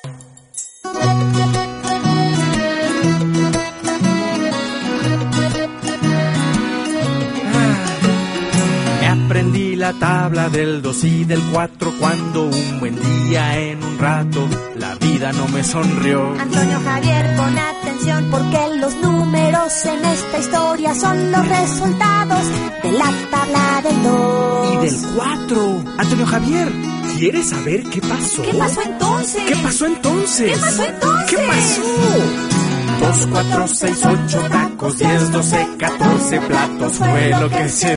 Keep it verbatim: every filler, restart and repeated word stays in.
Aprendí la tabla del dos y del cuatro cuando un buen día en un rato la vida no me sonrió. Antonio Javier, pon atención porque los números en esta historia son los resultados de la tabla del dos. Y del cuatro. Antonio Javier, ¿quieres saber qué pasó? ¿Qué pasó entonces? ¿Qué pasó entonces? ¿Qué pasó entonces? ¿Qué pasó? Dos, cuatro, seis, ocho tacos, diez, doce, catorce platos fue lo que se